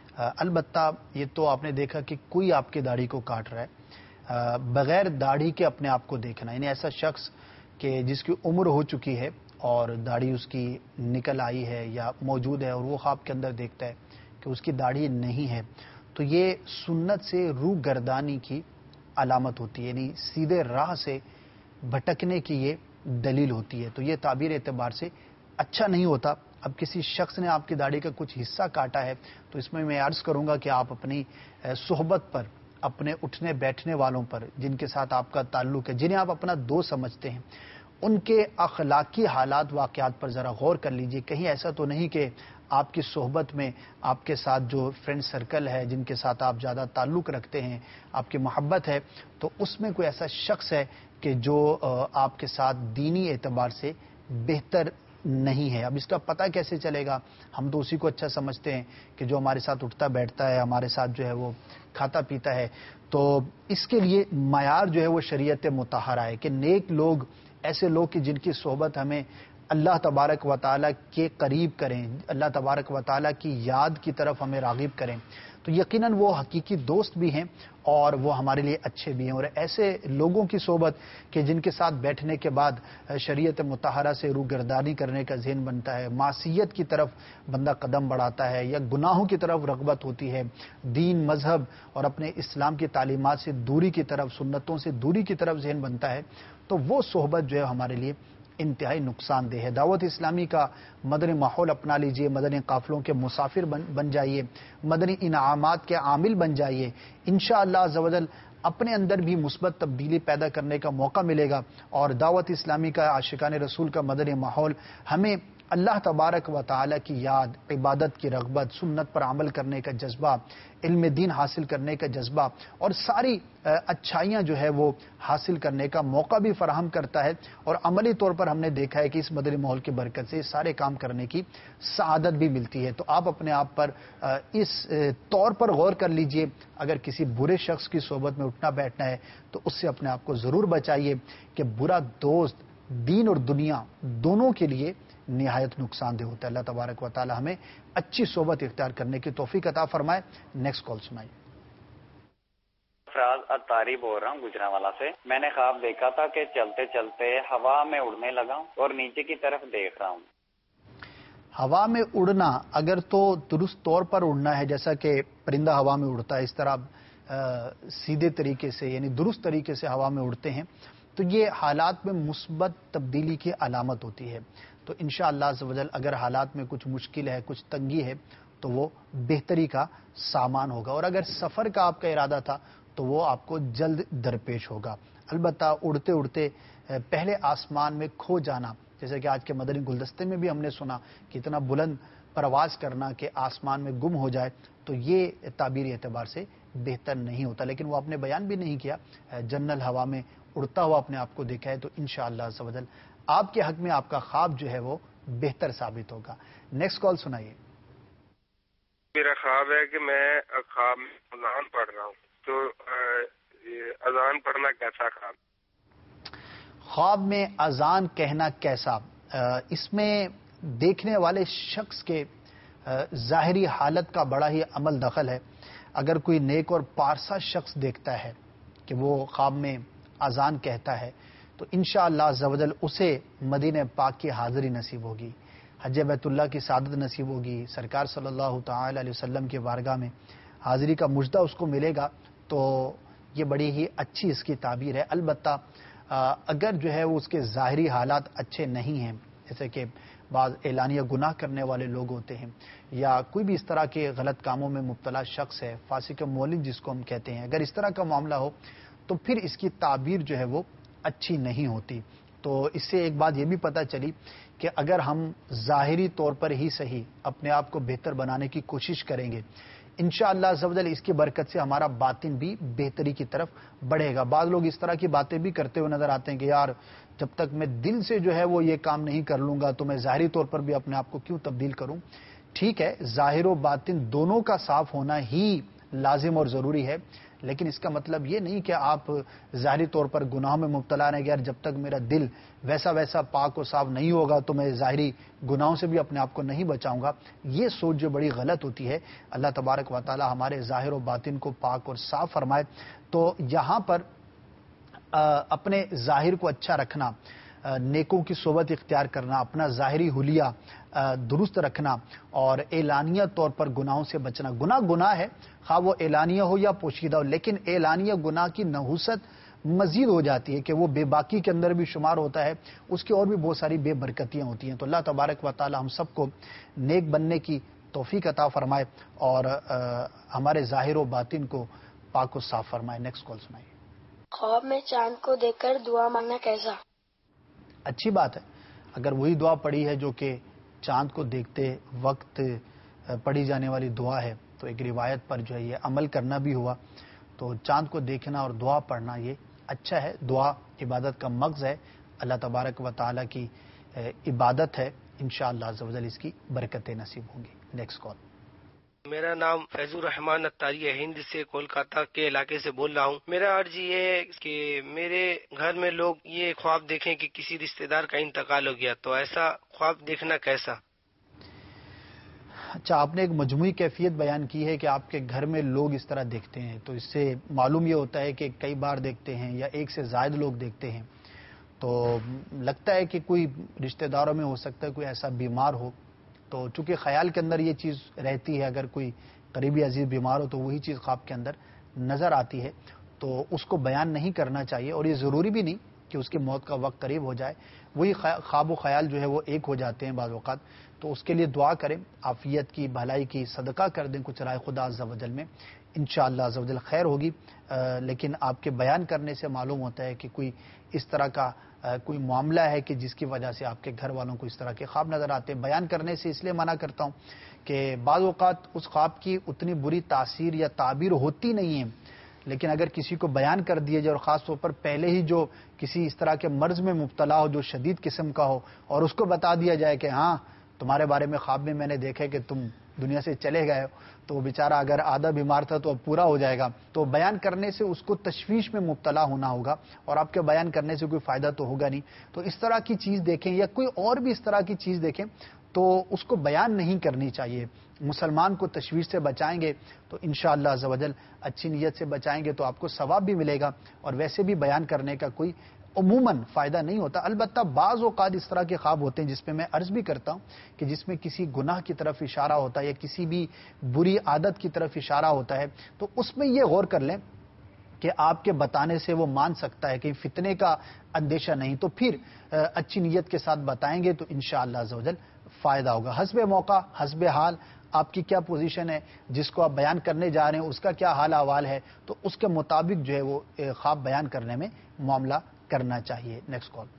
البتہ یہ تو آپ نے دیکھا کہ کوئی آپ کی داڑھی کو کاٹ رہا ہے، بغیر داڑھی کے اپنے آپ کو دیکھنا، یعنی ایسا شخص کہ جس کی عمر ہو چکی ہے اور داڑھی اس کی نکل آئی ہے یا موجود ہے، اور وہ خواب کے اندر دیکھتا ہے کہ اس کی داڑھی نہیں ہے، تو یہ سنت سے روح گردانی کی علامت ہوتی ہے، یعنی سیدھے راہ سے بھٹکنے کی یہ دلیل ہوتی ہے۔ تو یہ تعبیر اعتبار سے اچھا نہیں ہوتا۔ اب کسی شخص نے آپ کی داڑھی کا کچھ حصہ کاٹا ہے، تو اس میں میں عرض کروں گا کہ آپ اپنی صحبت پر، اپنے اٹھنے بیٹھنے والوں پر، جن کے ساتھ آپ کا تعلق ہے، جنہیں آپ اپنا دوست سمجھتے ہیں، ان کے اخلاقی حالات واقعات پر ذرا غور کر لیجئے۔ کہیں ایسا تو نہیں کہ آپ کی صحبت میں آپ کے ساتھ جو فرینڈ سرکل ہے، جن کے ساتھ آپ زیادہ تعلق رکھتے ہیں، آپ کی محبت ہے، تو اس میں کوئی ایسا شخص ہے کہ جو آپ کے ساتھ دینی اعتبار سے بہتر نہیں ہے۔ اب اس کا پتہ کیسے چلے گا؟ ہم تو اسی کو اچھا سمجھتے ہیں کہ جو ہمارے ساتھ اٹھتا بیٹھتا ہے، ہمارے ساتھ جو ہے وہ کھاتا پیتا ہے۔ تو اس کے لیے معیار جو ہے وہ شریعت مطہرہ ہے کہ نیک لوگ، ایسے لوگ کہ جن کی صحبت ہمیں اللہ تبارک و تعالیٰ کے قریب کریں، اللہ تبارک و تعالیٰ کی یاد کی طرف ہمیں راغب کریں، تو یقیناً وہ حقیقی دوست بھی ہیں اور وہ ہمارے لیے اچھے بھی ہیں۔ اور ایسے لوگوں کی صحبت کہ جن کے ساتھ بیٹھنے کے بعد شریعت مطہرہ سے روح گردانی کرنے کا ذہن بنتا ہے، معصیت کی طرف بندہ قدم بڑھاتا ہے یا گناہوں کی طرف رغبت ہوتی ہے، دین، مذہب اور اپنے اسلام کی تعلیمات سے دوری کی طرف، سنتوں سے دوری کی طرف ذہن بنتا ہے، تو وہ صحبت جو ہے ہمارے لیے انتہائی نقصان دہ ہے۔ دعوت اسلامی کا مدنی ماحول اپنا لیجئے، مدنی قافلوں کے مسافر بن بن جائیے، مدنی انعامات کے عامل بن جائیے، انشاءاللہ عز و جل اپنے اندر بھی مثبت تبدیلی پیدا کرنے کا موقع ملے گا، اور دعوت اسلامی کا، عاشقان رسول کا مدنی ماحول ہمیں اللہ تبارک و تعالی کی یاد، عبادت کی رغبت، سنت پر عمل کرنے کا جذبہ، علم دین حاصل کرنے کا جذبہ اور ساری اچھائیاں جو ہے وہ حاصل کرنے کا موقع بھی فراہم کرتا ہے، اور عملی طور پر ہم نے دیکھا ہے کہ اس مدنی ماحول کی برکت سے سارے کام کرنے کی سعادت بھی ملتی ہے۔ تو آپ اپنے آپ پر اس طور پر غور کر لیجئے، اگر کسی برے شخص کی صحبت میں اٹھنا بیٹھنا ہے تو اس سے اپنے آپ کو ضرور بچائیے کہ برا دوست دین اور دنیا دونوں کے لیے نہایت نقصان دہ ہوتا ہے۔ اللہ تبارک و تعالی ہمیں اچھی صحبت اختیار کرنے کی توفیق عطا فرمائے۔ نیکسٹ کال سنائیے۔ فراز اطاری بول رہا ہوں گجرانوالہ سے۔ میں نے خواب دیکھا تھا کہ چلتے چلتے ہوا میں اڑنے لگا اور نیچے کی طرف دیکھ رہا ہوں۔ ہوا میں اڑنا اگر تو درست طور پر اڑنا ہے، جیسا کہ پرندہ ہوا میں اڑتا ہے، اس طرح سیدھے طریقے سے یعنی درست طریقے سے ہوا میں اڑتے ہیں، تو یہ حالات میں مثبت تبدیلی کی علامت ہوتی ہے۔ تو انشاءاللہ عز و جل اگر حالات میں کچھ مشکل ہے، کچھ تنگی ہے، تو وہ بہتری کا سامان ہوگا، اور اگر سفر کا آپ کا ارادہ تھا تو وہ آپ کو جلد درپیش ہوگا۔ البتہ اڑتے اڑتے پہلے آسمان میں کھو جانا، جیسے کہ آج کے مدنی گلدستے میں بھی ہم نے سنا کہ اتنا بلند پرواز کرنا کہ آسمان میں گم ہو جائے، تو یہ تعبیری اعتبار سے بہتر نہیں ہوتا۔ لیکن وہ آپ نے بیان بھی نہیں کیا، جنرل ہوا میں اڑتا ہوا اپنے آپ کو دیکھا ہے، تو انشاءاللہ عز و جل آپ کے حق میں آپ کا خواب جو ہے وہ بہتر ثابت ہوگا. نیکسٹ کال سنائیے. میرا خواب ہے کہ میں خواب میں اذان پڑھ رہا ہوں, تو اذان پڑھنا کیسا خواب؟ خواب میں اذان کہنا کیسا؟ اس میں دیکھنے والے شخص کے ظاہری حالت کا بڑا ہی عمل دخل ہے. اگر کوئی نیک اور پارسا شخص دیکھتا ہے کہ وہ خواب میں اذان کہتا ہے تو انشاءاللہ عز و جل اسے مدینہ پاک کی حاضری نصیب ہوگی, حج بیت اللہ کی سعادت نصیب ہوگی, سرکار صلی اللہ تعالی علیہ وسلم کے بارگاہ میں حاضری کا مژدہ اس کو ملے گا. تو یہ بڑی ہی اچھی اس کی تعبیر ہے. البتہ اگر جو ہے وہ اس کے ظاہری حالات اچھے نہیں ہیں, جیسے کہ بعض اعلانیہ گناہ کرنے والے لوگ ہوتے ہیں یا کوئی بھی اس طرح کے غلط کاموں میں مبتلا شخص ہے, فاسق مولد جس کو ہم کہتے ہیں, اگر اس طرح کا معاملہ ہو تو پھر اس کی تعبیر جو ہے وہ اچھی نہیں ہوتی. تو اس سے ایک بات یہ بھی پتہ چلی کہ اگر ہم ظاہری طور پر ہی صحیح اپنے آپ کو بہتر بنانے کی کوشش کریں گے, انشاءاللہ عز و جل اس کی برکت سے ہمارا باطن بھی بہتری کی طرف بڑھے گا. بعض لوگ اس طرح کی باتیں بھی کرتے ہوئے نظر آتے ہیں کہ یار جب تک میں دل سے جو ہے وہ یہ کام نہیں کر لوں گا تو میں ظاہری طور پر بھی اپنے آپ کو کیوں تبدیل کروں. ٹھیک ہے, ظاہر و باطن دونوں کا صاف ہونا ہی لازم اور ضروری ہے, لیکن اس کا مطلب یہ نہیں کہ آپ ظاہری طور پر گناہوں میں مبتلا رہیں گے, یار جب تک میرا دل ویسا ویسا پاک و صاف نہیں ہوگا تو میں ظاہری گناہوں سے بھی اپنے آپ کو نہیں بچاؤں گا. یہ سوچ جو بڑی غلط ہوتی ہے. اللہ تبارک و تعالی ہمارے ظاہر و باطن کو پاک اور صاف فرمائے. تو یہاں پر اپنے ظاہر کو اچھا رکھنا, نیکوں کی صحبت اختیار کرنا, اپنا ظاہری حلیہ درست رکھنا اور اعلانیہ طور پر گناہوں سے بچنا. گناہ گناہ ہے, خواہ وہ اعلانیہ ہو یا پوشیدہ ہو, لیکن اعلانیہ گناہ کی نحوست مزید ہو جاتی ہے کہ وہ بے باکی کے اندر بھی شمار ہوتا ہے, اس کی اور بھی بہت ساری بے برکتیاں ہوتی ہیں. تو اللہ تبارک و تعالی ہم سب کو نیک بننے کی توفیق عطا فرمائے اور ہمارے ظاہر و باطن کو پاک و صاف فرمائے. نیکسٹ کال سنائیے. خواب میں چاند کو دیکھ کر دعا مانگنا کیسا؟ اچھی بات ہے. اگر وہی دعا پڑھی ہے جو کہ چاند کو دیکھتے وقت پڑھی جانے والی دعا ہے تو ایک روایت پر جو ہے یہ عمل کرنا بھی ہوا. تو چاند کو دیکھنا اور دعا پڑھنا یہ اچھا ہے. دعا عبادت کا مغز ہے, اللہ تبارک و تعالیٰ کی عبادت ہے. انشاءاللہ عز و جل اس کی برکتیں نصیب ہوں گی. Next call. میرا نام فیض الرحمان اتاری ہے, ہند سے کولکاتہ کے علاقے سے بول رہا ہوں. میرا عرض یہ ہے کہ میرے گھر میں لوگ یہ خواب دیکھیں کہ کسی رشتہ دار کا انتقال ہو گیا, تو ایسا خواب دیکھنا کیسا؟ اچھا, آپ نے ایک مجموعی کیفیت بیان کی ہے کہ آپ کے گھر میں لوگ اس طرح دیکھتے ہیں, تو اس سے معلوم یہ ہوتا ہے کہ کئی بار دیکھتے ہیں یا ایک سے زائد لوگ دیکھتے ہیں. تو لگتا ہے کہ کوئی رشتہ داروں میں ہو سکتا ہے کوئی ایسا بیمار ہو, تو چونکہ خیال کے اندر یہ چیز رہتی ہے, اگر کوئی قریبی عزیز بیمار ہو تو وہی چیز خواب کے اندر نظر آتی ہے, تو اس کو بیان نہیں کرنا چاہیے. اور یہ ضروری بھی نہیں کہ اس کی موت کا وقت قریب ہو جائے, وہی خواب و خیال جو ہے وہ ایک ہو جاتے ہیں بعض اوقات. تو اس کے لیے دعا کریں, عافیت کی, بھلائی کی, صدقہ کر دیں کچھ رائے خدا عز و جل میں, انشاءاللہ عز و جل خیر ہوگی. لیکن آپ کے بیان کرنے سے معلوم ہوتا ہے کہ کوئی اس طرح کا کوئی معاملہ ہے کہ جس کی وجہ سے آپ کے گھر والوں کو اس طرح کے خواب نظر آتے ہیں. بیان کرنے سے اس لیے منع کرتا ہوں کہ بعض اوقات اس خواب کی اتنی بری تاثیر یا تعبیر ہوتی نہیں ہے, لیکن اگر کسی کو بیان کر دیا جائے اور خاص طور پر پہلے ہی جو کسی اس طرح کے مرض میں مبتلا ہو جو شدید قسم کا ہو اور اس کو بتا دیا جائے کہ ہاں تمہارے بارے میں خواب میں میں نے دیکھا کہ تم دنیا سے چلے گئے ہو, تو وہ بیچارہ اگر آدھا بیمار تھا تو اب پورا ہو جائے گا. تو بیان کرنے سے اس کو تشویش میں مبتلا ہونا ہوگا اور آپ کے بیان کرنے سے کوئی فائدہ تو ہوگا نہیں. تو اس طرح کی چیز دیکھیں یا کوئی اور بھی اس طرح کی چیز دیکھیں تو اس کو بیان نہیں کرنی چاہیے. مسلمان کو تشویش سے بچائیں گے تو انشاءاللہ عز و جل اچھی نیت سے بچائیں گے تو آپ کو ثواب بھی ملے گا, اور ویسے بھی بیان کرنے کا کوئی عموماً فائدہ نہیں ہوتا. البتہ بعض اوقات اس طرح کے خواب ہوتے ہیں جس میں میں عرض بھی کرتا ہوں کہ جس میں کسی گناہ کی طرف اشارہ ہوتا ہے یا کسی بھی بری عادت کی طرف اشارہ ہوتا ہے, تو اس میں یہ غور کر لیں کہ آپ کے بتانے سے وہ مان سکتا ہے کہ فتنے کا اندیشہ نہیں, تو پھر اچھی نیت کے ساتھ بتائیں گے تو انشاءاللہ عز و جل فائدہ ہوگا. حسب موقع, حسب حال, آپ کی کیا پوزیشن ہے, جس کو آپ بیان کرنے جا رہے ہیں اس کا کیا حال احوال ہے, تو اس کے مطابق جو ہے وہ خواب بیان کرنے میں معاملہ کرنا چاہیے. Next call.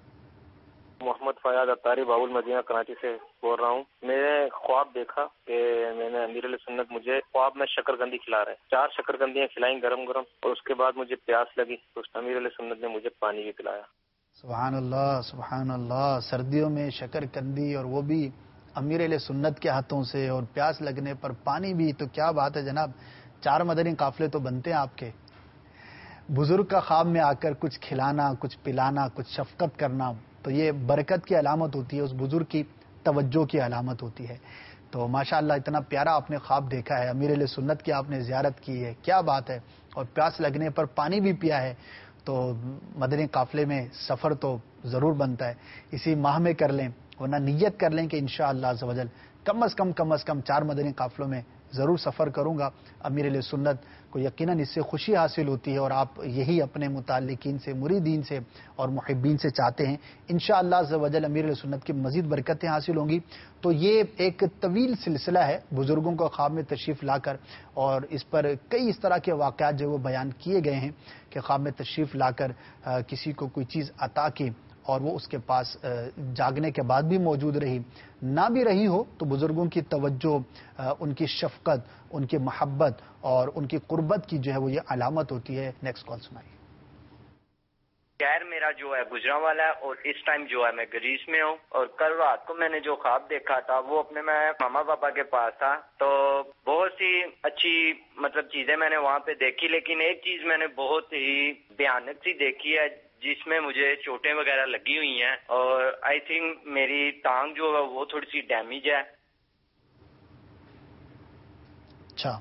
محمد فیاض اتاری باول مدینہ کراچی سے بول رہا ہوں. میں نے خواب دیکھا کہ میں نے امیر علیہ سنت مجھے خواب میں شکر کندی کھلا رہے, چار شکر کندیاں کھلائیں گرم گرم, اور اس کے بعد مجھے پیاس لگی تو امیر علیہ سنت نے مجھے پانی بھی پلایا. سبحان اللہ سبحان اللہ. سردیوں میں شکر کندی اور وہ بھی امیر علیہ سنت کے ہاتھوں سے, اور پیاس لگنے پر پانی بھی, تو کیا بات ہے جناب. چار مدنی قافلے تو بنتے ہیں آپ کے. بزرگ کا خواب میں آ کر کچھ کھلانا, کچھ پلانا, کچھ شفقت کرنا, تو یہ برکت کی علامت ہوتی ہے, اس بزرگ کی توجہ کی علامت ہوتی ہے. تو ماشاءاللہ اتنا پیارا آپ نے خواب دیکھا ہے, امیر علیہ سنت کی آپ نے زیارت کی ہے, کیا بات ہے. اور پیاس لگنے پر پانی بھی پیا ہے, تو مدنی قافلے میں سفر تو ضرور بنتا ہے. اسی ماہ میں کر لیں, ورنہ نیت کر لیں کہ انشاءاللہ عز و جل کم از کم کم از کم چار مدنی قافلوں میں ضرور سفر کروں گا. امیر علیہ سنت کو یقیناً اس سے خوشی حاصل ہوتی ہے, اور آپ یہی اپنے متعلقین سے, مریدین سے اور محبین سے چاہتے ہیں. انشاءاللہ عز و جل امیر علیہ سنت کی مزید برکتیں حاصل ہوں گی. تو یہ ایک طویل سلسلہ ہے بزرگوں کو خواب میں تشریف لا کر, اور اس پر کئی اس طرح کے واقعات جو وہ بیان کیے گئے ہیں کہ خواب میں تشریف لا کر کسی کو کوئی چیز عطا کی, اور وہ اس کے پاس جاگنے کے بعد بھی موجود رہی, نہ بھی رہی ہو تو بزرگوں کی توجہ, ان کی شفقت, ان کی محبت اور ان کی قربت کی جو ہے وہ یہ علامت ہوتی ہے. نیکسٹ کال سنائیے. خیر میرا جو ہے گجرا والا ہے, اور اس ٹائم جو ہے میں گریس میں ہوں, اور کل رات کو میں نے جو خواب دیکھا تھا وہ اپنے میں ماما پاپا کے پاس تھا. تو بہت سی اچھی مطلب چیزیں میں نے وہاں پہ دیکھی, لیکن ایک چیز میں نے بہت ہی بھیانک سی دیکھی ہے جس میں مجھے چوٹیں وغیرہ لگی ہوئی ہیں, اور آئی تھنک میری ٹانگ جو ہے وہ تھوڑی سی ڈیمیج ہے. اچھا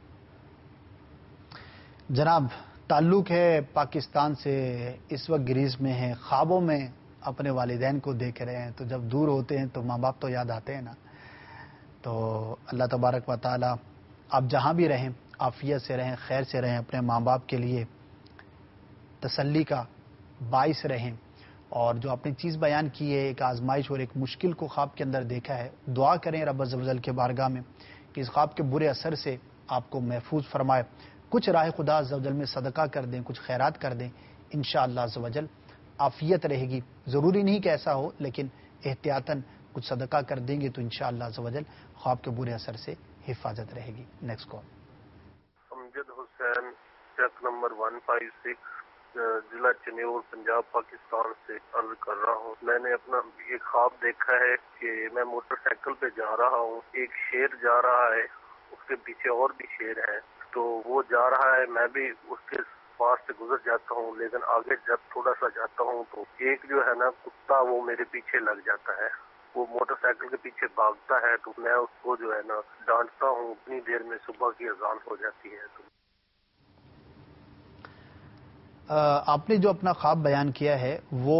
جناب, تعلق ہے پاکستان سے, اس وقت گریز میں ہیں, خوابوں میں اپنے والدین کو دیکھ رہے ہیں, تو جب دور ہوتے ہیں تو ماں باپ تو یاد آتے ہیں نا. تو اللہ تبارک و تعالی آپ جہاں بھی رہیں عافیت سے رہیں, خیر سے رہیں, اپنے ماں باپ کے لیے تسلی کا باعث رہیں. اور جو اپنی چیز بیان کی ہے, ایک آزمائش اور ایک مشکل کو خواب کے اندر دیکھا ہے, دعا کریں رب عز و جل کے بارگاہ میں کہ اس خواب کے برے اثر سے آپ کو محفوظ فرمائے. کچھ راہ خدا عز و جل میں صدقہ کر دیں, کچھ خیرات کر دیں, انشاءاللہ عز و جل عافیت رہے گی. ضروری نہیں کہ ایسا ہو, لیکن احتیاطاً کچھ صدقہ کر دیں گے تو انشاءاللہ عز و جل خواب کے برے اثر سے حفاظت رہے گی. Next call. امجد حسین, چیک نمبر ون فائیو سکس, ضلع چنیور, پنجاب, پاکستان سے عرض کر رہا ہوں. میں نے اپنا ایک خواب دیکھا ہے کہ میں موٹر سائیکل پہ جا رہا ہوں, ایک شیر جا رہا ہے, اس کے پیچھے اور بھی شیر ہیں, تو وہ جا رہا ہے, میں بھی اس کے پاس سے گزر جاتا ہوں, لیکن آگے جب تھوڑا سا جاتا ہوں تو ایک جو ہے نا کتا وہ میرے پیچھے لگ جاتا ہے, وہ موٹر سائیکل کے پیچھے بھاگتا ہے, تو میں اس کو جو ہے نا ڈانٹتا ہوں. اتنی دیر میں صبح کی اذان ہو جاتی ہے. تو آپ نے جو اپنا خواب بیان کیا ہے وہ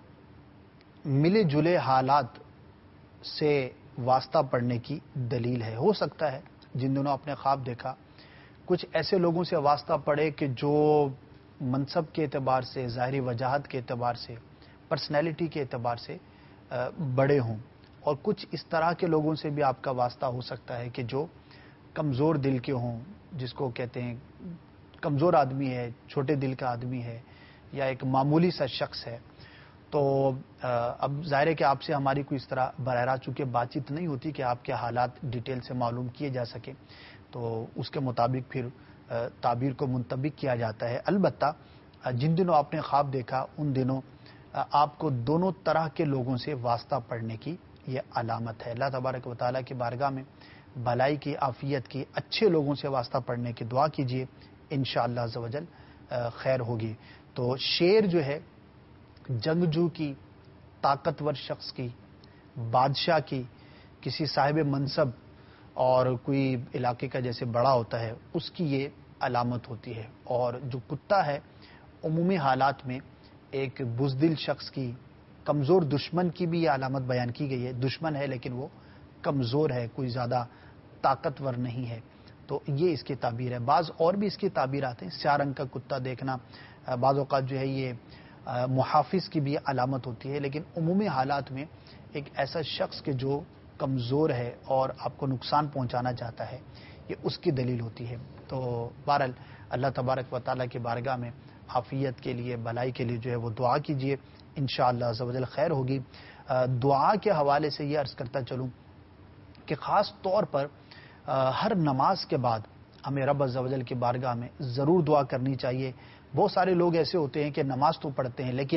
ملے جلے حالات سے واسطہ پڑنے کی دلیل ہے. ہو سکتا ہے جن دنوں آپ نے خواب دیکھا کچھ ایسے لوگوں سے واسطہ پڑے کہ جو منصب کے اعتبار سے, ظاہری وجاہت کے اعتبار سے, پرسنالٹی کے اعتبار سے بڑے ہوں, اور کچھ اس طرح کے لوگوں سے بھی آپ کا واسطہ ہو سکتا ہے کہ جو کمزور دل کے ہوں, جس کو کہتے ہیں کمزور آدمی ہے, چھوٹے دل کا آدمی ہے, یا ایک معمولی سا شخص ہے. تو اب ظاہر ہے کہ آپ سے ہماری کوئی اس طرح براہ راست چونکہ بات چیت نہیں ہوتی کہ آپ کے حالات ڈیٹیل سے معلوم کیے جا سکیں, تو اس کے مطابق پھر تعبیر کو منطبق کیا جاتا ہے. البتہ جن دنوں آپ نے خواب دیکھا ان دنوں آپ کو دونوں طرح کے لوگوں سے واسطہ پڑنے کی یہ علامت ہے. اللہ تبارک و تعالیٰ کی بارگاہ میں بھلائی کی, عافیت کی, اچھے لوگوں سے واسطہ پڑنے کی دعا کیجیے, انشاءاللہ عز و جل خیر ہوگی. تو شیر جو ہے جنگجو کی, طاقتور شخص کی, بادشاہ کی, کسی صاحب منصب اور کوئی علاقے کا جیسے بڑا ہوتا ہے, اس کی یہ علامت ہوتی ہے. اور جو کتا ہے عمومی حالات میں ایک بزدل شخص کی, کمزور دشمن کی بھی یہ علامت بیان کی گئی ہے. دشمن ہے لیکن وہ کمزور ہے, کوئی زیادہ طاقتور نہیں ہے, تو یہ اس کی تعبیر ہے. بعض اور بھی اس کی تعبیرات ہیں. سیاہ رنگ کا کتا دیکھنا بعض اوقات جو ہے یہ محافظ کی بھی علامت ہوتی ہے, لیکن عمومی حالات میں ایک ایسا شخص کہ جو کمزور ہے اور آپ کو نقصان پہنچانا چاہتا ہے, یہ اس کی دلیل ہوتی ہے. تو بہرحال اللہ تبارک و تعالیٰ کی بارگاہ میں عافیت کے لیے, بھلائی کے لیے جو ہے وہ دعا کیجیے, انشاءاللہ عز و جل خیر ہوگی. دعا کے حوالے سے یہ عرض کرتا چلوں کہ خاص طور پر ہر نماز کے بعد ہمیں رب عز و جل کی بارگاہ میں ضرور دعا کرنی چاہیے. بہت سارے لوگ ایسے ہوتے ہیں کہ نماز تو پڑھتے ہیں لیکن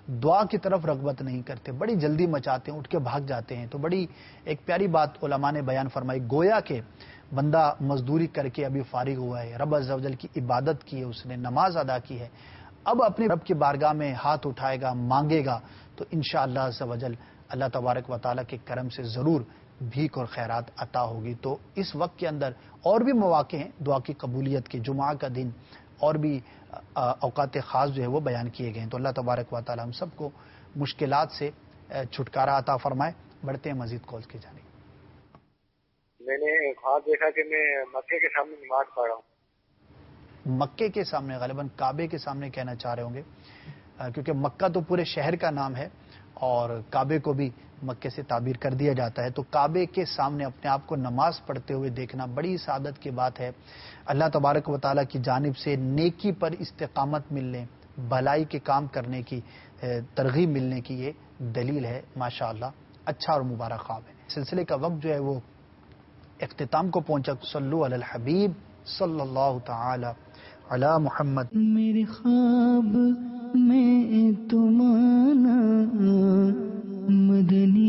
دعا کی طرف رغبت نہیں کرتے، بڑی جلدی مچاتے ہیں، اٹھ کے بھاگ جاتے ہیں. تو بڑی ایک پیاری بات علماء نے بیان فرمائی، گویا کہ بندہ مزدوری کر کے ابھی فارغ ہوا ہے، رب عز و جل کی عبادت کی ہے، اس نے نماز ادا کی ہے، اب اپنے رب کی بارگاہ میں ہاتھ اٹھائے گا، مانگے گا، تو انشاءاللہ عز و جل اللہ تبارک و تعالیٰ کے کرم سے ضرور بھیک اور خیرات عطا ہوگی. تو اس وقت کے اندر اور بھی مواقع ہیں دعا کی قبولیت کے، جمعہ کا دن اور بھی اوقات خاص جو ہے وہ بیان کیے گئے ہیں. تو اللہ تبارک و تعالیٰ ہم سب کو مشکلات سے چھٹکارا عطا فرمائے. بڑھتے ہیں مزید کالز کی جانب. میں نے خواب دیکھا کہ میں مکے کے سامنے نماز پڑھ رہا ہوں. مکے کے سامنے، غالباً کعبے کے سامنے کہنا چاہ رہے ہوں گے، کیونکہ مکہ تو پورے شہر کا نام ہے اور کعبے کو بھی مکے سے تعبیر کر دیا جاتا ہے. تو کعبے کے سامنے اپنے آپ کو نماز پڑھتے ہوئے دیکھنا بڑی سعادت کی بات ہے. اللہ تبارک و تعالیٰ کی جانب سے نیکی پر استقامت ملنے، بھلائی کے کام کرنے کی ترغیب ملنے کی یہ دلیل ہے. ماشاءاللہ اچھا اور مبارک خواب ہے. سلسلے کا وقت جو ہے وہ اختتام کو پہنچا. صلو علی الحبیب صلی اللہ تعالی علی محمد. میرے خواب میں تمہارا مدنی